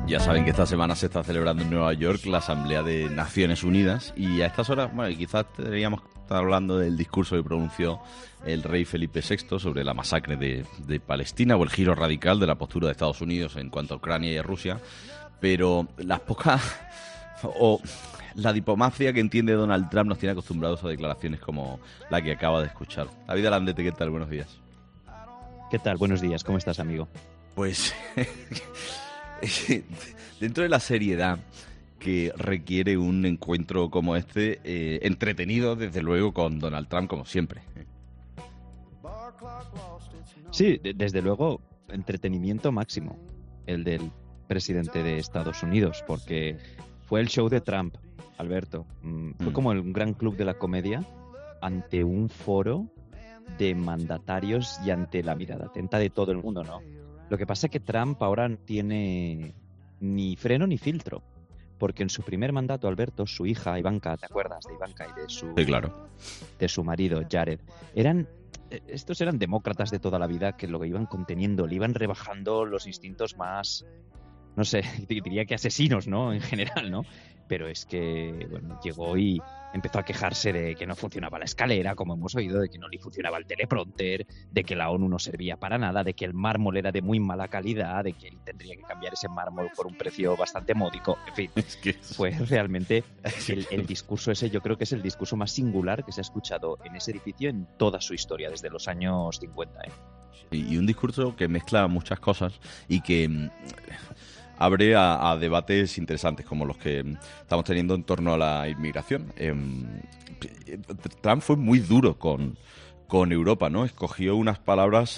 Ya saben que esta semana se está celebrando en Nueva York la Asamblea de Naciones Unidas y a estas horas, bueno, quizás deberíamos estar hablando del discurso que pronunció el rey Felipe VI sobre la masacre de Palestina o el giro radical de la postura de Estados Unidos en cuanto a Ucrania y a Rusia, pero las pocas o la diplomacia que entiende Donald Trump nos tiene acostumbrados a declaraciones como la que acaba de escuchar. David Alandete, ¿qué tal? Buenos días. ¿Qué tal? Buenos días. ¿Cómo estás, amigo? Pues dentro de la seriedad que requiere un encuentro como este, entretenido desde luego con Donald Trump como siempre. Sí, desde luego, entretenimiento máximo, el del presidente de Estados Unidos, porque fue el show de Trump, Alberto. Fue como un gran club de la comedia ante un foro de mandatarios y ante la mirada atenta de todo el mundo, ¿no? Lo que pasa es que Trump ahora no tiene ni freno ni filtro, porque en su primer mandato, Alberto, su hija Ivanka, ¿te acuerdas de Ivanka y Sí, claro. de su marido Jared? Estos eran demócratas de toda la vida que lo iban conteniendo, le iban rebajando los instintos más, no sé, diría que asesinos, ¿no? En general, ¿no? Pero es que, bueno, llegó y empezó a quejarse de que no funcionaba la escalera, como hemos oído, de que no le funcionaba el teleprompter, de que la ONU no servía para nada, de que el mármol era de muy mala calidad, de que él tendría que cambiar ese mármol por un precio bastante módico. En fin, fue realmente el discurso ese, yo creo que es el discurso más singular que se ha escuchado en ese edificio en toda su historia, desde los años 50. Y un discurso que mezcla muchas cosas y que abre a debates interesantes como los que estamos teniendo en torno a la inmigración. Trump fue muy duro con Europa, ¿no? Escogió unas palabras...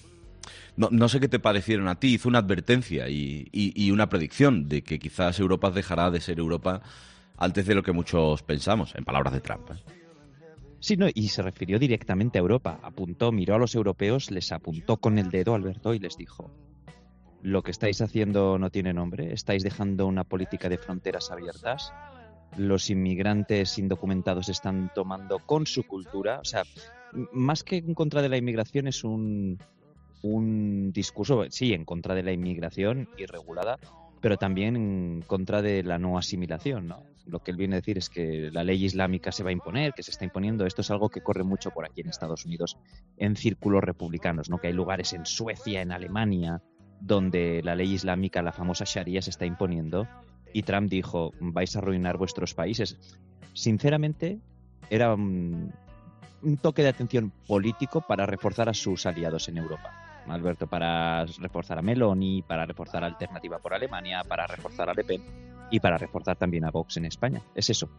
No sé qué te parecieron a ti. Hizo una advertencia y una predicción de que quizás Europa dejará de ser Europa antes de lo que muchos pensamos, en palabras de Trump. Sí, no, y se refirió directamente a Europa. Miró a los europeos, les apuntó con el dedo, Alberto, y les dijo: lo que estáis haciendo no tiene nombre, estáis dejando una política de fronteras abiertas, los inmigrantes indocumentados están tomando con su cultura, o sea, más que en contra de la inmigración es un discurso, sí, en contra de la inmigración irregulada, pero también en contra de la no asimilación, ¿no? Lo que él viene a decir es que la ley islámica se va a imponer, que se está imponiendo. Esto es algo que corre mucho por aquí en Estados Unidos, en círculos republicanos, ¿no? Que hay lugares en Suecia, en Alemania, donde la ley islámica, la famosa Sharia, se está imponiendo, y Trump dijo: vais a arruinar vuestros países. Sinceramente, era un toque de atención político para reforzar a sus aliados en Europa, Alberto, para reforzar a Meloni, para reforzar a Alternativa por Alemania, para reforzar a Le Pen y para reforzar también a Vox en España. Es eso.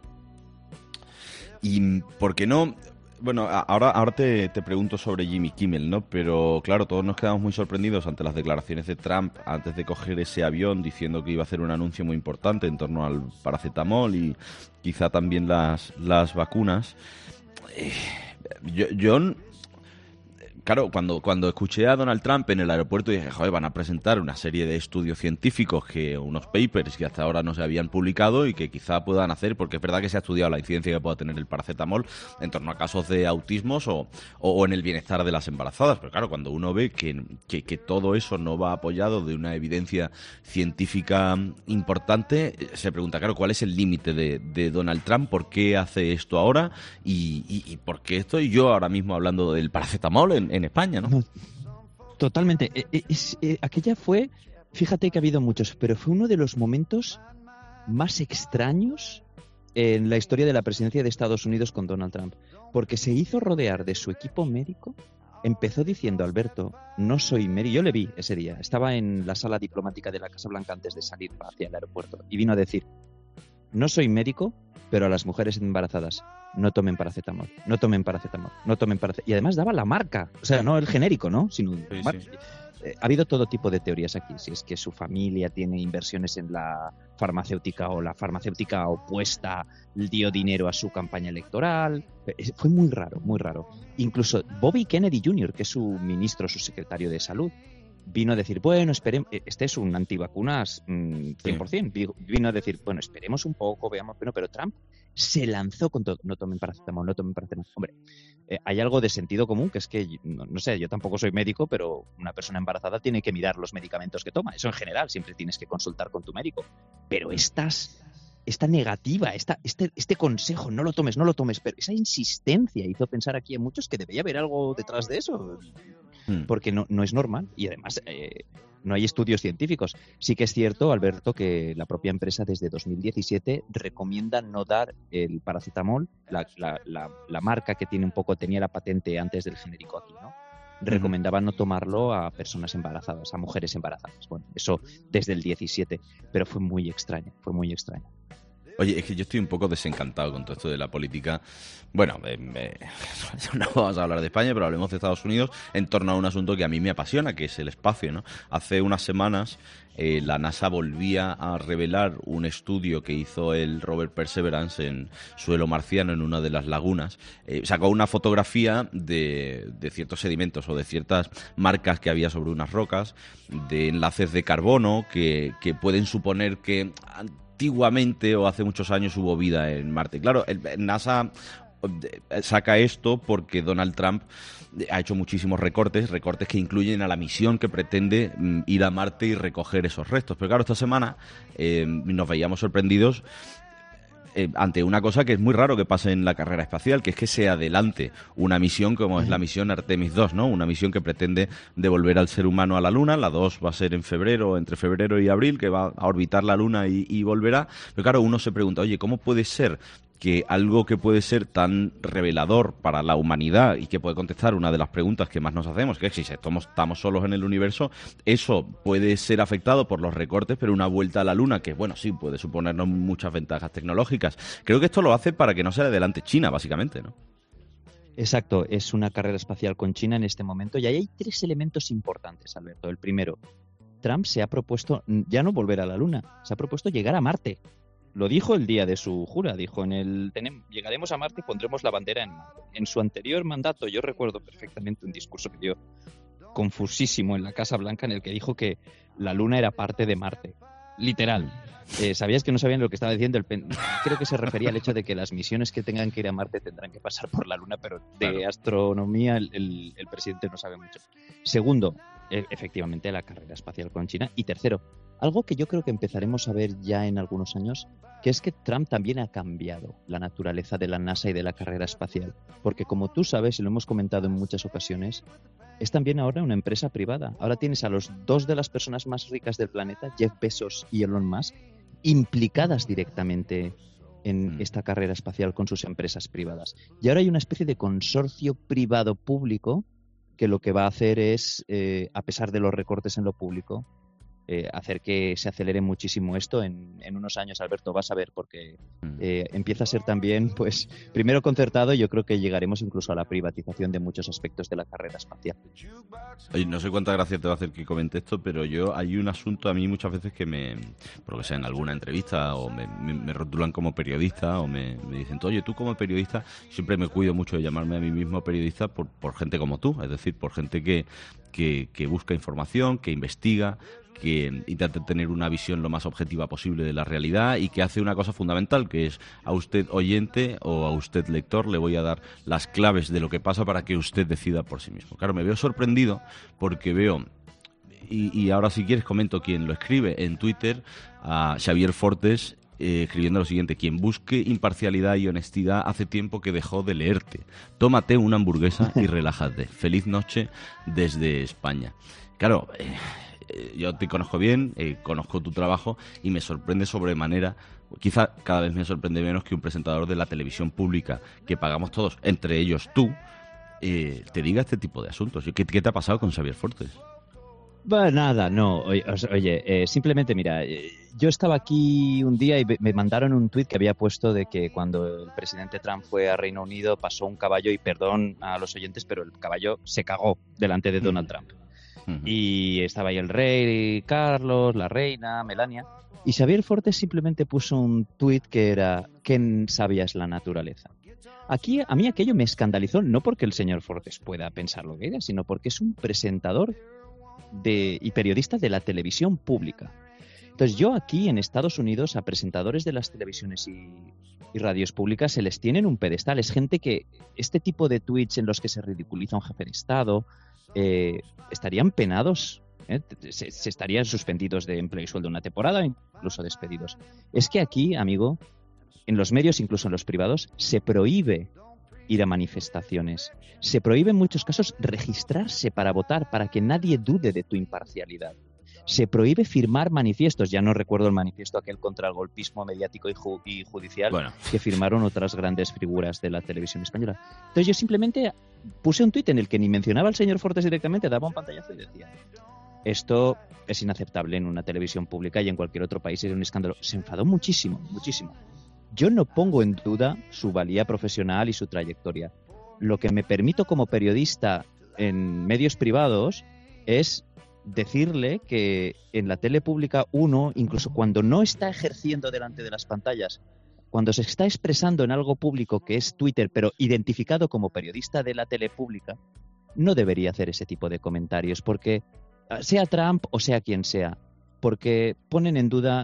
¿Y por qué no? Bueno, ahora te pregunto sobre Jimmy Kimmel, ¿no? Pero claro, todos nos quedamos muy sorprendidos ante las declaraciones de Trump antes de coger ese avión, diciendo que iba a hacer un anuncio muy importante en torno al paracetamol y quizá también las vacunas. Claro, cuando escuché a Donald Trump en el aeropuerto dije: joder, van a presentar una serie de estudios científicos, unos papers que hasta ahora no se habían publicado y que quizá puedan hacer, porque es verdad que se ha estudiado la incidencia que pueda tener el paracetamol en torno a casos de autismos o en el bienestar de las embarazadas. Pero claro, cuando uno ve que todo eso no va apoyado de una evidencia científica importante, se pregunta, claro, ¿cuál es el límite de Donald Trump? ¿Por qué hace esto ahora? ¿Y por qué estoy yo ahora mismo hablando del paracetamol en España, ¿no? Totalmente. Aquella fue, fíjate que ha habido muchos, pero fue uno de los momentos más extraños en la historia de la presidencia de Estados Unidos con Donald Trump, porque se hizo rodear de su equipo médico. Empezó diciendo: Alberto, no soy médico. Yo le vi ese día, estaba en la sala diplomática de la Casa Blanca antes de salir hacia el aeropuerto, y vino a decir: no soy médico, pero a las mujeres embarazadas no tomen paracetamol, no tomen paracetamol, no tomen paracetamol. Y además daba la marca, o sea, no el genérico, ¿no? Sino sí. Ha habido todo tipo de teorías aquí. Si es que su familia tiene inversiones en la farmacéutica o la farmacéutica opuesta dio dinero a su campaña electoral. Fue muy raro, muy raro. Incluso Bobby Kennedy Jr., que es su ministro, su secretario de salud, vino a decir, bueno, esperemos, este es un antivacunas 100%, sí. Vino a decir, bueno, esperemos un poco, veamos, pero Trump se lanzó con todo, no tomen paracetamol, no tomen paracetamol. Hombre, hay algo de sentido común, que es que, no sé, yo tampoco soy médico, pero una persona embarazada tiene que mirar los medicamentos que toma, eso en general, siempre tienes que consultar con tu médico, pero esta negativa, este consejo, no lo tomes, pero esa insistencia hizo pensar aquí a muchos que debía haber algo detrás de eso, porque no es normal y además no hay estudios científicos. Sí que es cierto, Alberto, que la propia empresa desde 2017 recomienda no dar el paracetamol, la marca que tenía la patente antes del genérico aquí, ¿no? Recomendaba no tomarlo a personas embarazadas, a mujeres embarazadas. Bueno, eso desde el 17, pero fue muy extraño. Oye, es que yo estoy un poco desencantado con todo esto de la política. Bueno, no vamos a hablar de España, pero hablemos de Estados Unidos en torno a un asunto que a mí me apasiona, que es el espacio, ¿no? Hace unas semanas la NASA volvía a revelar un estudio que hizo el rover Perseverance en suelo marciano, en una de las lagunas. Sacó una fotografía de ciertos sedimentos o de ciertas marcas que había sobre unas rocas, de enlaces de carbono que pueden suponer que antiguamente o hace muchos años hubo vida en Marte. Claro, NASA saca esto porque Donald Trump ha hecho muchísimos recortes que incluyen a la misión que pretende ir a Marte y recoger esos restos. Pero claro, esta semana nos veíamos sorprendidos ante una cosa que es muy raro que pase en la carrera espacial, que es que se adelante una misión como es la misión Artemis 2, ¿no? Una misión que pretende devolver al ser humano a la Luna. La 2 va a ser en febrero, entre febrero y abril, que va a orbitar la Luna y volverá. Pero claro, uno se pregunta, oye, ¿cómo puede ser que algo que puede ser tan revelador para la humanidad y que puede contestar una de las preguntas que más nos hacemos, que es si estamos solos en el universo, eso puede ser afectado por los recortes, pero una vuelta a la Luna, que bueno, sí, puede suponernos muchas ventajas tecnológicas. Creo que esto lo hace para que no se le adelante China, básicamente, ¿no? Exacto, es una carrera espacial con China en este momento y ahí hay 3 elementos importantes, Alberto. El primero, Trump se ha propuesto ya no volver a la Luna, se ha propuesto llegar a Marte. Lo dijo el día de su jura, dijo llegaremos a Marte y pondremos la bandera en Marte. En su anterior mandato, yo recuerdo perfectamente un discurso que dio confusísimo en la Casa Blanca en el que dijo que la Luna era parte de Marte. Literal. ¿Sabías que no sabían lo que estaba diciendo? Creo que se refería al hecho de que las misiones que tengan que ir a Marte tendrán que pasar por la Luna, pero de astronomía el presidente no sabe mucho. Segundo, efectivamente, la carrera espacial con China. Y tercero, algo que yo creo que empezaremos a ver ya en algunos años, que es que Trump también ha cambiado la naturaleza de la NASA y de la carrera espacial. Porque como tú sabes, y lo hemos comentado en muchas ocasiones, es también ahora una empresa privada. Ahora tienes a los 2 de las personas más ricas del planeta, Jeff Bezos y Elon Musk, implicadas directamente en esta carrera espacial con sus empresas privadas. Y ahora hay una especie de consorcio privado-público que lo que va a hacer es, a pesar de los recortes en lo público, hacer que se acelere muchísimo esto en unos años, Alberto, vas a ver, porque empieza a ser también, pues, primero concertado, y yo creo que llegaremos incluso a la privatización de muchos aspectos de la carrera espacial. Oye, no sé cuánta gracia te va a hacer que comente esto, pero hay un asunto a mí muchas veces que por lo que sea, en alguna entrevista, o me rotulan como periodista, o me dicen, oye, tú como periodista, siempre me cuido mucho de llamarme a mí mismo periodista por gente como tú, es decir, por gente que busca información, que investiga, que intenta tener una visión lo más objetiva posible de la realidad y que hace una cosa fundamental, que es a usted oyente o a usted lector le voy a dar las claves de lo que pasa para que usted decida por sí mismo. Claro, me veo sorprendido porque veo, y ahora si quieres comento quién lo escribe, en Twitter a Xavier Fortes escribiendo lo siguiente: quien busque imparcialidad y honestidad hace tiempo que dejó de leerte. Tómate una hamburguesa y relájate. Feliz noche desde España. Claro, yo te conozco bien, conozco tu trabajo y me sorprende sobremanera, quizá cada vez me sorprende menos que un presentador de la televisión pública que pagamos todos, entre ellos tú, te diga este tipo de asuntos. ¿Qué te ha pasado con Xavier Fortes? Bueno, nada, no. Oye, simplemente mira, yo estaba aquí un día y me mandaron un tuit que había puesto de que cuando el presidente Trump fue a Reino Unido pasó un caballo, y perdón a los oyentes, pero el caballo se cagó delante de Donald Trump. Y estaba ahí el rey Carlos, la reina, Melania, y Xavier Fortes simplemente puso un tuit que era: ¿qué sabia es la naturaleza? Aquí, a mí aquello me escandalizó, no porque el señor Fortes pueda pensar lo que diga, sino porque es un presentador y periodista de la televisión pública. Entonces yo aquí en Estados Unidos a presentadores de las televisiones y radios públicas se les tiene en un pedestal. Es gente que este tipo de tweets en los que se ridiculiza un jefe de Estado estarían penados, se estarían suspendidos de empleo y sueldo una temporada, incluso despedidos. Es que aquí, amigo, en los medios, incluso en los privados, se prohíbe ir a manifestaciones. Se prohíbe en muchos casos registrarse para votar, para que nadie dude de tu imparcialidad. Se prohíbe firmar manifiestos. Ya no recuerdo el manifiesto aquel contra el golpismo mediático y judicial que firmaron otras grandes figuras de la televisión española. Entonces yo simplemente puse un tuit en el que ni mencionaba al señor Fortes directamente, daba un pantallazo y decía: esto es inaceptable en una televisión pública y en cualquier otro país, es un escándalo. Se enfadó muchísimo, muchísimo. Yo no pongo en duda su valía profesional y su trayectoria. Lo que me permito como periodista en medios privados es decirle que en la tele pública uno, incluso cuando no está ejerciendo delante de las pantallas, cuando se está expresando en algo público que es Twitter, pero identificado como periodista de la tele pública, no debería hacer ese tipo de comentarios, porque sea Trump o sea quien sea, porque ponen en duda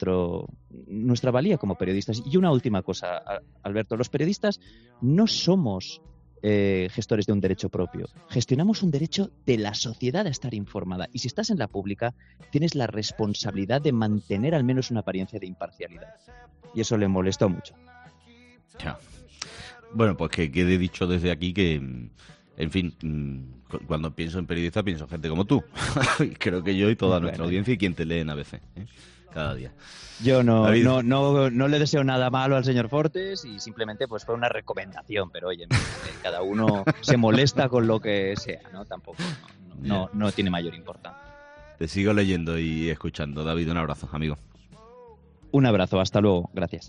nuestra valía como periodistas. Y una última cosa, Alberto, los periodistas no somos gestores de un derecho propio, gestionamos un derecho de la sociedad a estar informada, y si estás en la pública tienes la responsabilidad de mantener al menos una apariencia de imparcialidad, y eso le molestó mucho. Ya. Bueno, pues que quede dicho desde aquí que, en fin, cuando pienso en periodista pienso en gente como tú. Creo que yo y toda nuestra audiencia y quien te lee en ABC, cada día. Yo no le deseo nada malo al señor Fortes, y simplemente pues fue una recomendación, pero oye, cada uno se molesta con lo que sea, ¿no? Tampoco, no tiene mayor importancia. Te sigo leyendo y escuchando. David, un abrazo, amigo. Un abrazo, hasta luego, gracias.